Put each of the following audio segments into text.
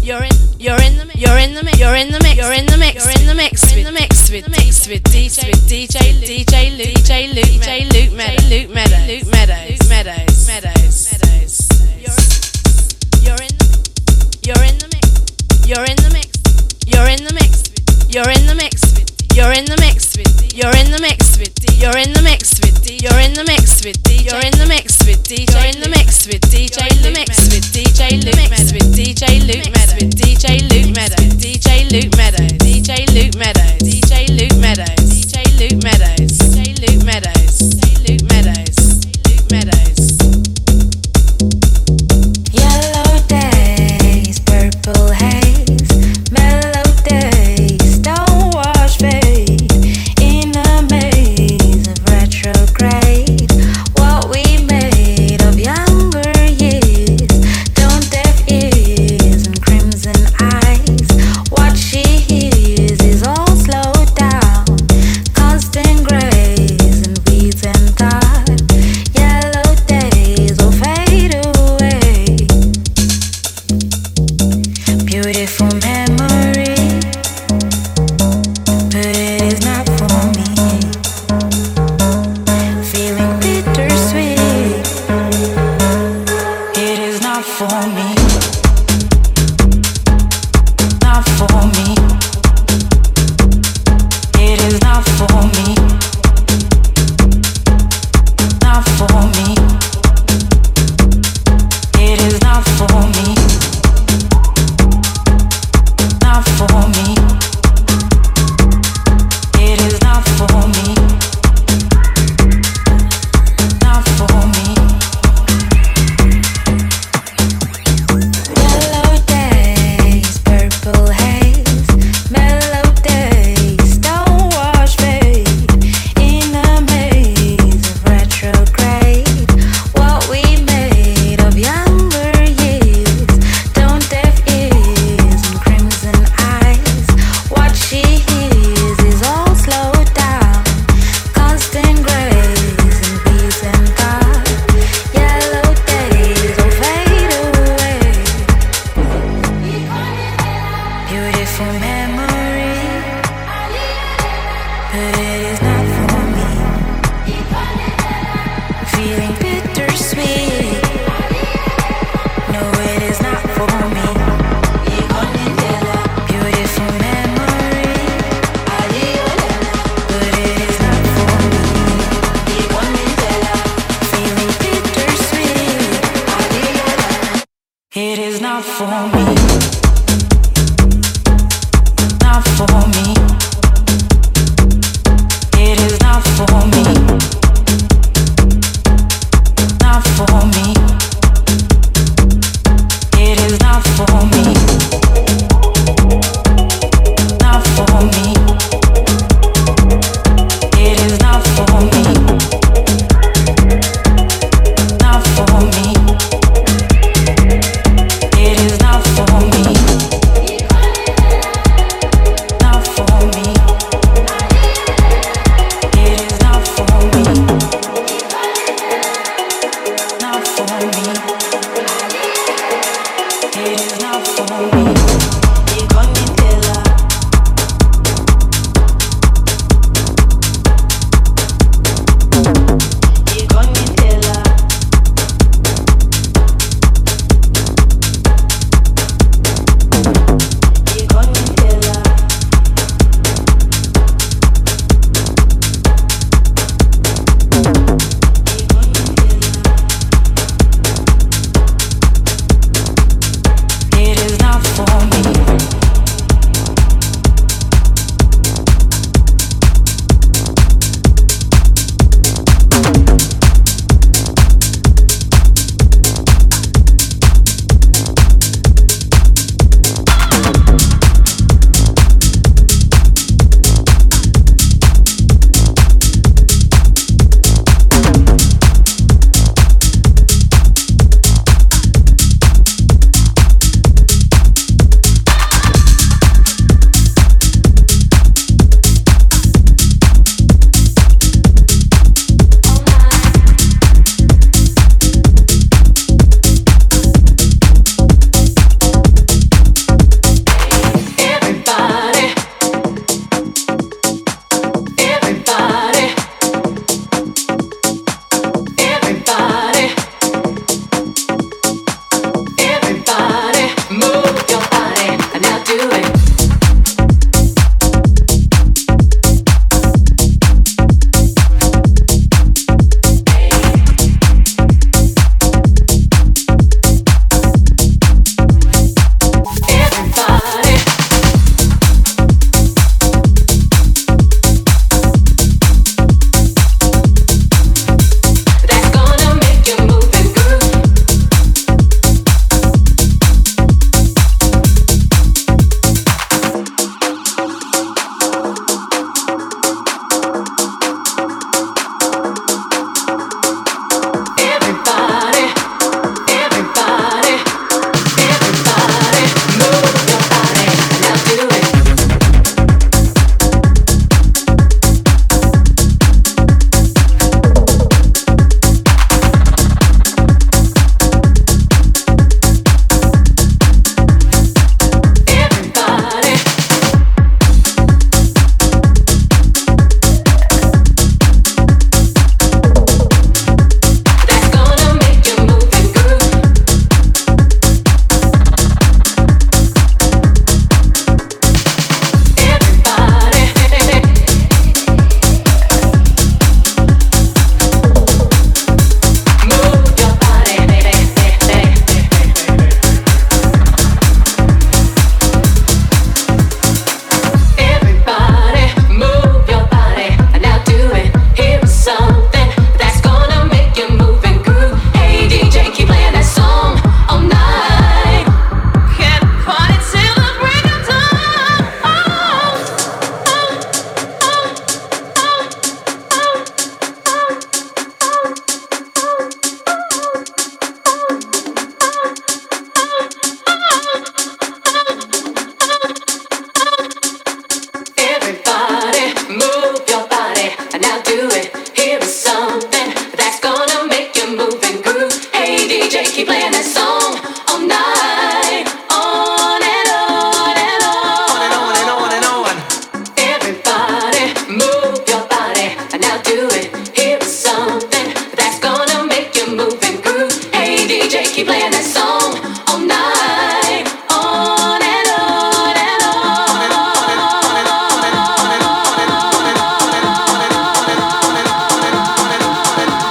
for me. keep playing that song all night, on and on and on. On and on and on and on. Everybody move your body, and now do it. Here's something that's gonna make you move and groove. Hey DJ, keep playing that song all night, on and on and on. On and on and on and on and on and on and on and on and on and on and on and on and on and on.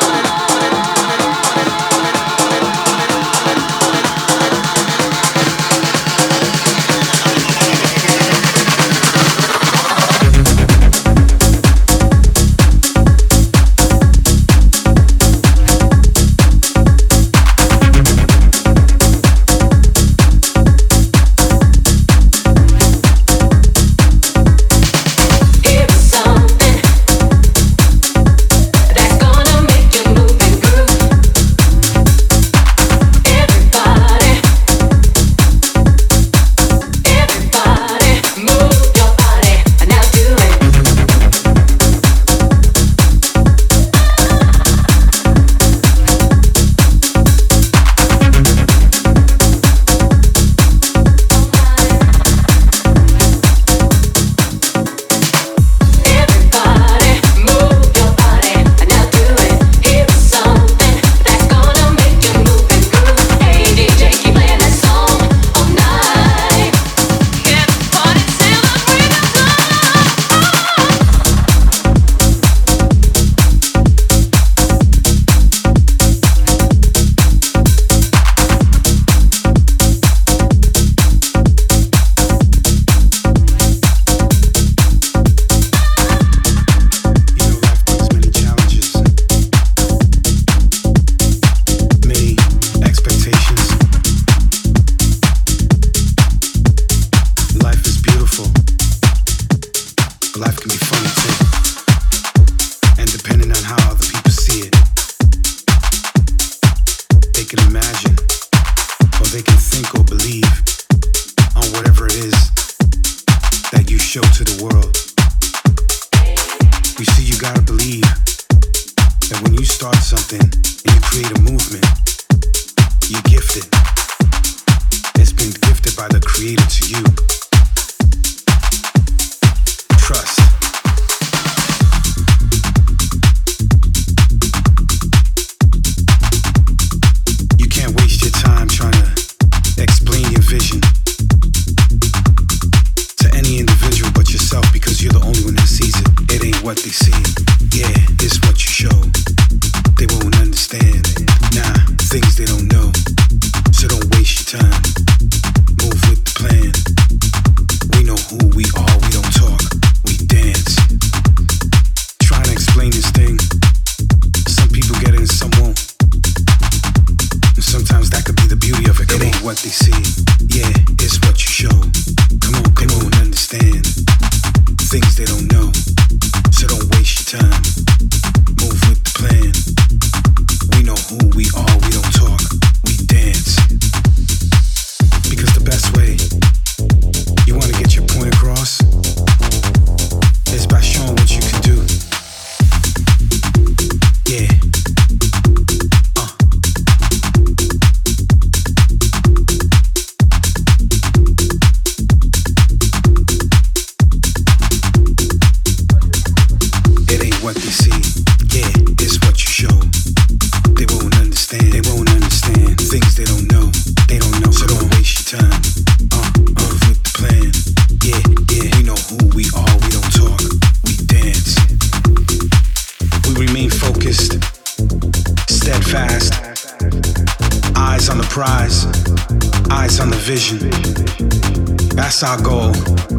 That's our goal.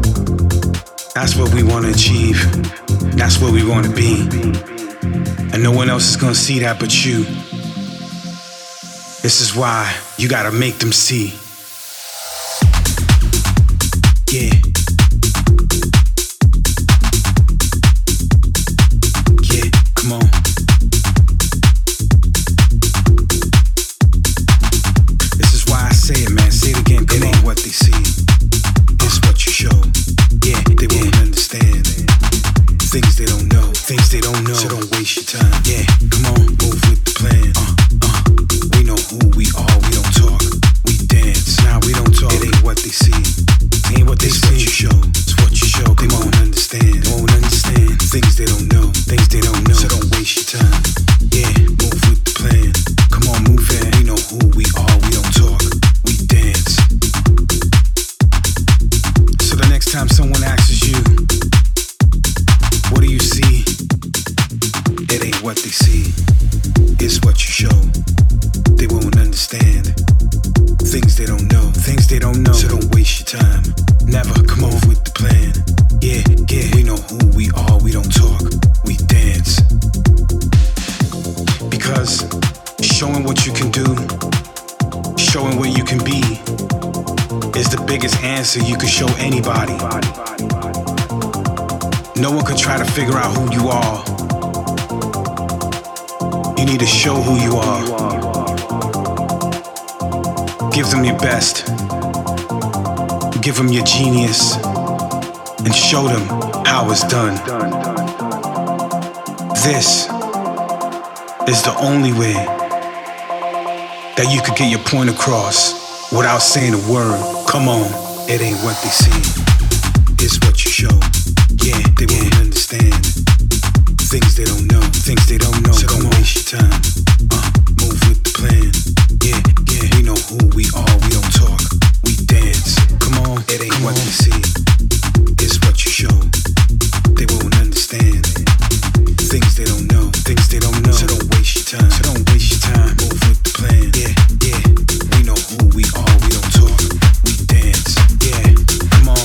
That's what we want to achieve. That's where we want to be. And no one else is going to see that but you. This is why you got to make them see. Yeah. Yeah, come on. This is why I say it, man. Say it again. It ain't what they see. It's what you show. Yeah, they won't understand. Things they don't know. Things they don't know. So don't waste your time. Yeah, come on. Move with the plan. We know who we are. things they don't know, things they don't know. So don't waste your time. Never come on with the plan. Yeah, yeah, we know who we are. We don't talk, we dance. Because showing what you can do, showing what you can be, is the biggest answer you can show anybody. No one can try to figure out who you are. You need to show who you are. Give them your best. Give them your genius. And show them how it's done. This is the only way that you could get your point across without saying a word. Come on, it ain't what they see, it's what you show. Yeah, they won't understand things they don't know, things they don't know. So don't waste your time. Move with the plan. Yeah, yeah, we know who we are. We don't talk, we dance. Come on, it ain't what they see, it's what you show. They won't understand things they don't know, things they don't know. So don't waste your time. So don't waste your time. Move with the plan. Yeah, yeah, we know who we are. We don't talk, we dance. Yeah, come on.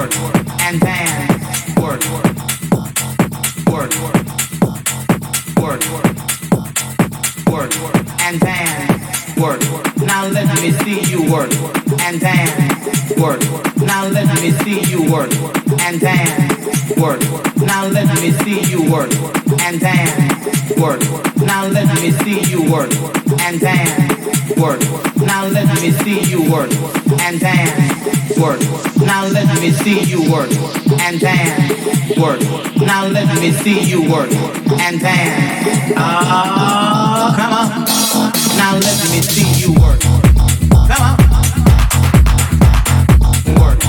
work, and dance, work, work, work, work, and dance, work. Now let me see you work, and dance, work. Now let me see you work, and dance, work. Now let me see you work, and dance, work. Now let me see you work, and dance, work. Now let me see you work, and dance, work. Now let me see you work, and dance, work. Now let me see you work, and dance. Oh, come on. Now let me see you work. Come on. Work.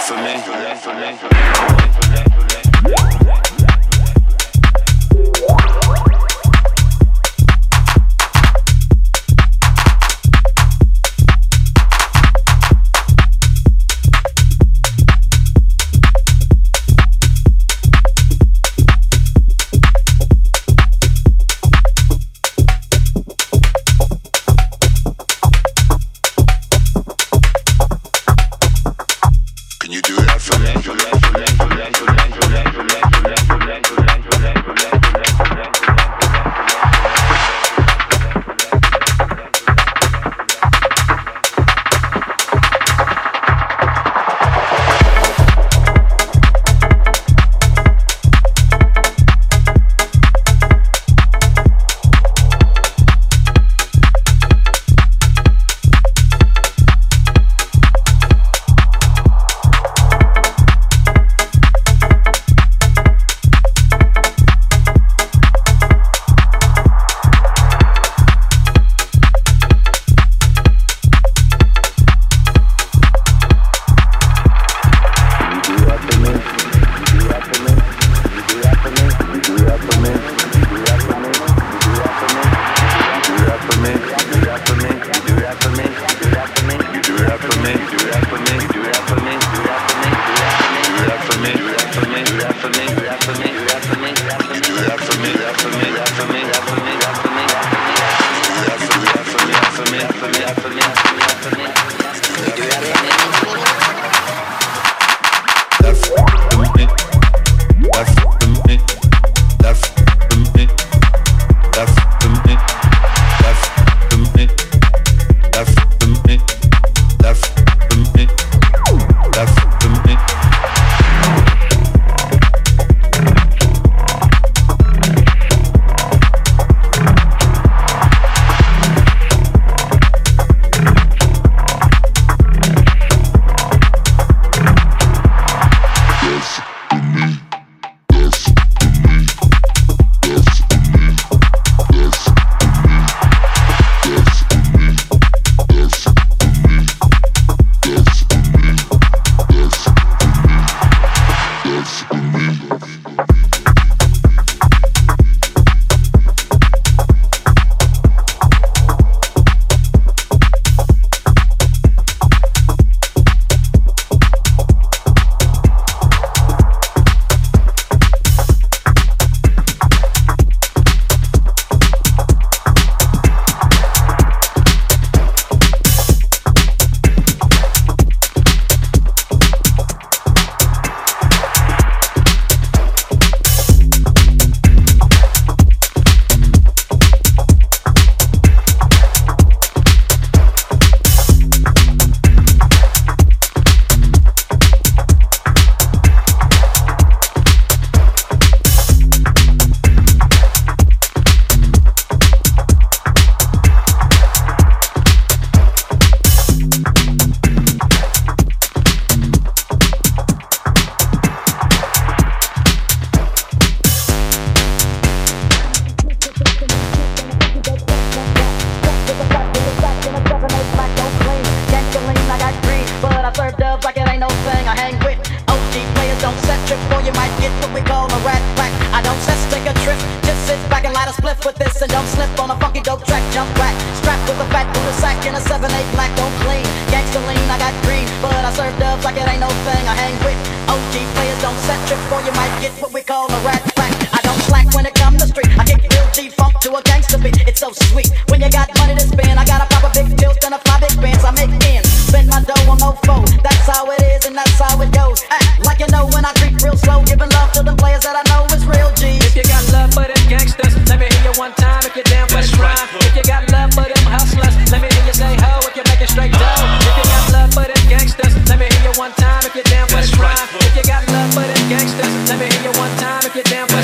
One time if you're down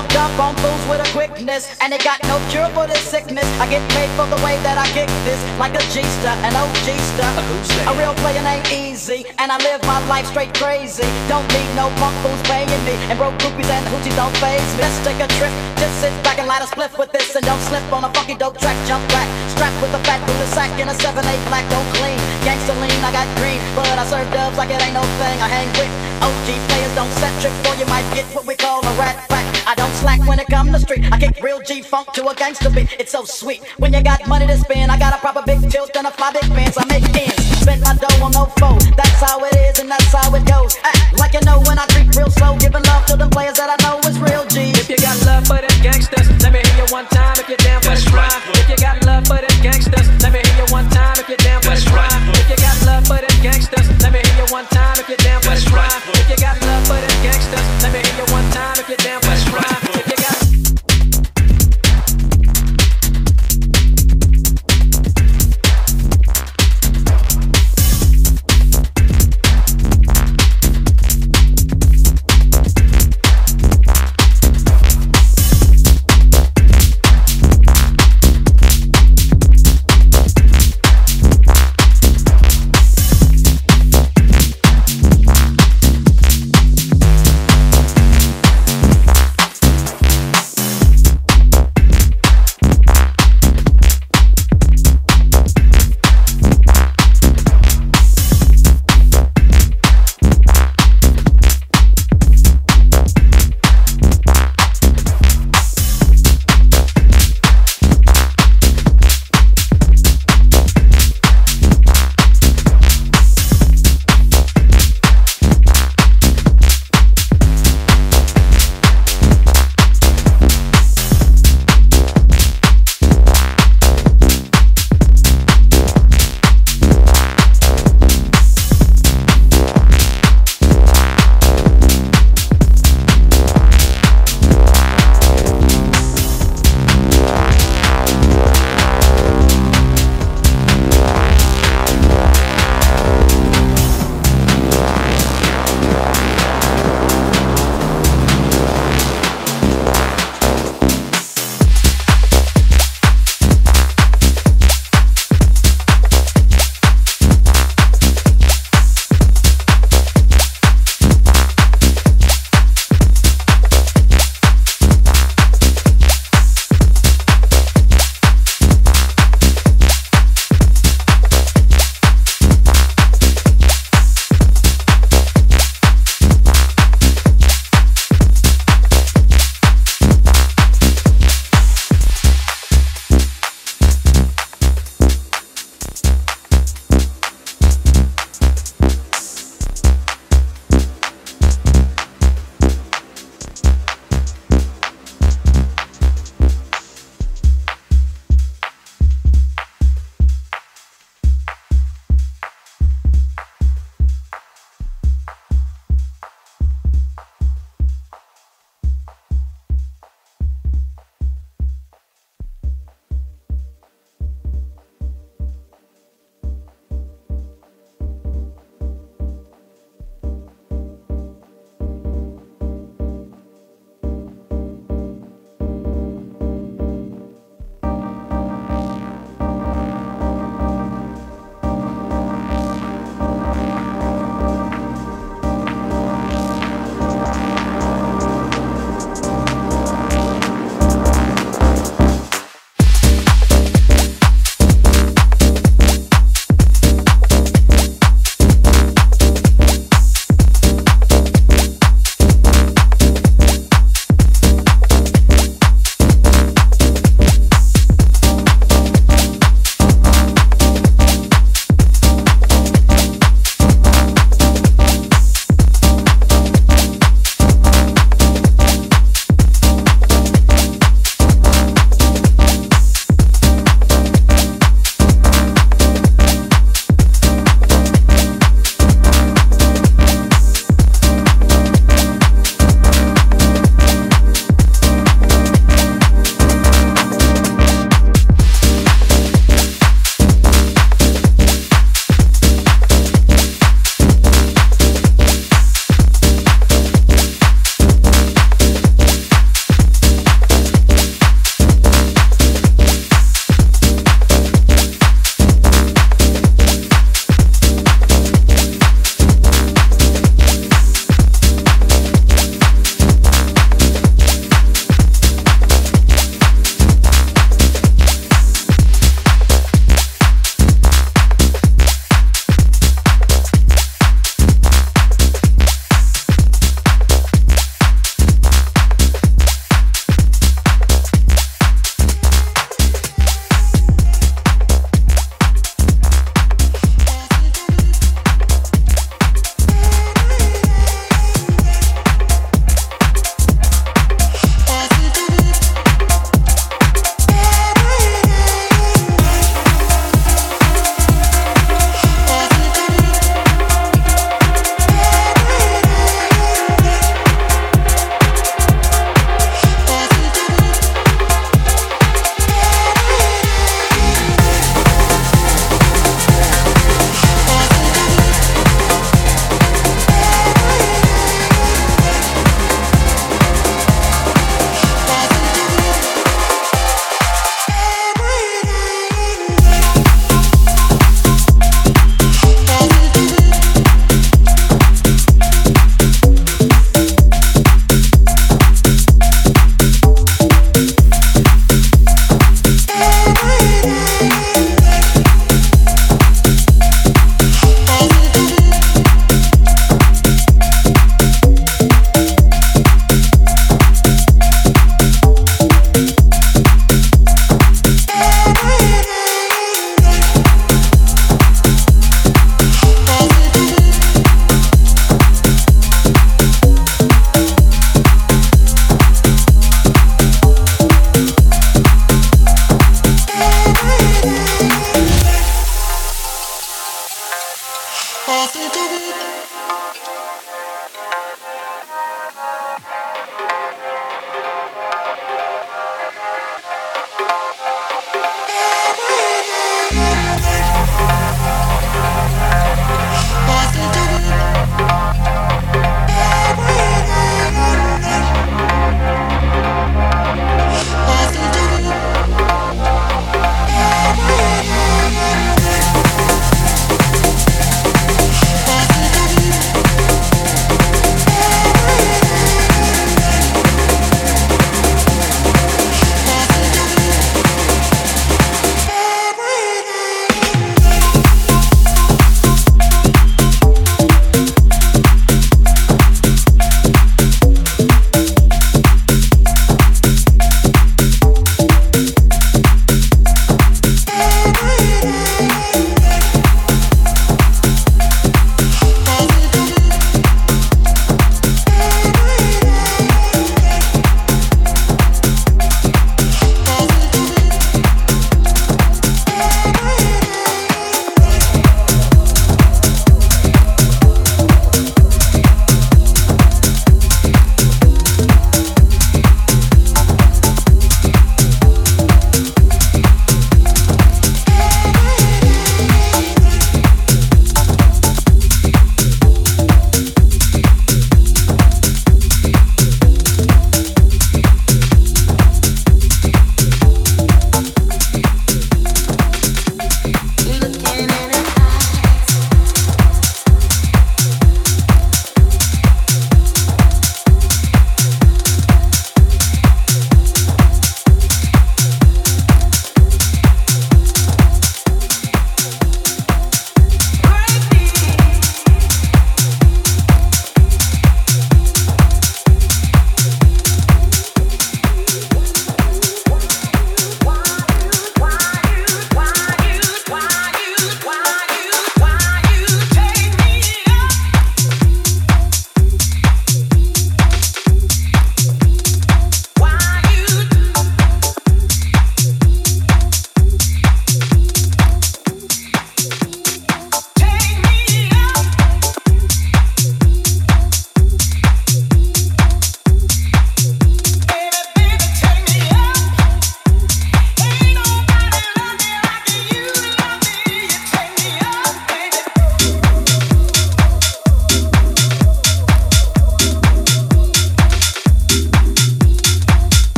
jumped up on fools with a quickness, and they got no cure for this sickness. I get paid for the way that I kick this, like a G-star, an OG-star. A real player ain't easy, and I live my life straight crazy. Don't need no punk fools paying me, and broke groupies and hoochies don't faze me. Let's take a trip, just sit back and light a spliff with this, and don't slip on a funky dope track. Jump back, strapped with a fat cooler sack in a 7-8 black, don't clean. Gangsta lean, I got green, but I serve dubs like it ain't no thing. I hang with OG players, don't set trick, or you might get what we call a rat pack. I don't slack when it come to street. I kick real G-funk to a gangster beat. It's so sweet. When you got money to spend, I got a proper big tilt and a fly big pants. I make ends, spend my dough on no foe. That's how it is and that's how it goes. Act like you know when I creep real slow, giving love to the players that I know is real G. If you got love for them gangsters, let me hear you one time if you're down for the rhyme. If you got love for them gangsters, let me hear you one time if you're down for the rhyme. If you got love for them gangsters, let me hear you one time if you're down for the rhyme. If you got love for them gangsters, let me hear you one time if you're down for the rhyme. If you got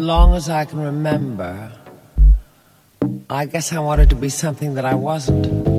long as I can remember, I guess I wanted to be something that I wasn't.